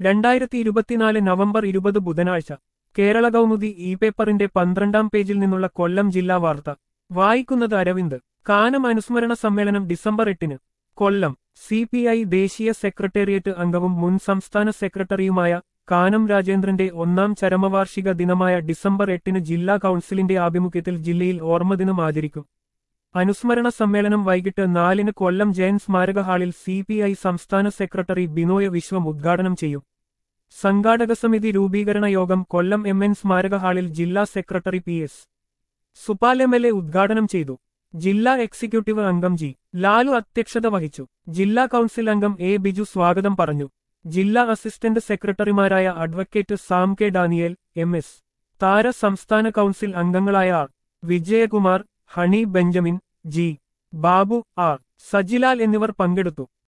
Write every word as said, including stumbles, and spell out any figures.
രണ്ടായിരത്തി ഇരുപത്തിനാല് നവംബർ ഇരുപത് ബുധനാഴ്ച കേരള കൗമുദി ഇ പേപ്പറിന്റെ പന്ത്രണ്ടാം പേജിൽ നിന്നുള്ള കൊല്ലം ജില്ലാ വാർത്ത വായിക്കുന്നത് അരവിന്ദ്. കാനം അനുസ്മരണ സമ്മേളനം ഡിസംബർ എട്ടിന് കൊല്ലം. സി പി ഐ ദേശീയ സെക്രട്ടേറിയറ്റ് അംഗവും മുൻ സംസ്ഥാന സെക്രട്ടറിയുമായ കാനം രാജേന്ദ്രന്റെ ഒന്നാം ചരമവാർഷിക ദിനമായ ഡിസംബർ എട്ടിന് ജില്ലാ കൗൺസിലിന്റെ ആഭിമുഖ്യത്തിൽ ജില്ലയിൽ ഓർമ്മദിനം ആചരിക്കും. അനുസ്മരണ സമ്മേളനം വൈകിട്ട് നാലിന് കൊല്ലം ജയൻ സ്മാരക ഹാളിൽ സി പി ഐ സംസ്ഥാന സെക്രട്ടറി ബിനോയ് വിശ്വം ഉദ്ഘാടനം ചെയ്യും. സംഘാടക സമിതി രൂപീകരണ യോഗം കൊല്ലം എം എൻ സ്മാരക ഹാളിൽ ജില്ലാ secretary P S Supal M L A ഉദ്ഘാടനം ചെയ്തു. ജില്ലാ എക്സിക്യൂട്ടീവ് അംഗം ജി ലാലു അധ്യക്ഷത വഹിച്ചു. ജില്ലാ കൗൺസിൽ അംഗം എ ബിജു സ്വാഗതം പറഞ്ഞു. ജില്ലാ അസിസ്റ്റന്റ് സെക്രട്ടറിമാരായ advocate Sam K Daniel, M S Tara, സംസ്ഥാന കൗൺസിൽ അംഗങ്ങളായ R Vijayakumar, Honey Benjamin, G Babu, R Sajilal എന്നിവർ പങ്കെടുത്തു.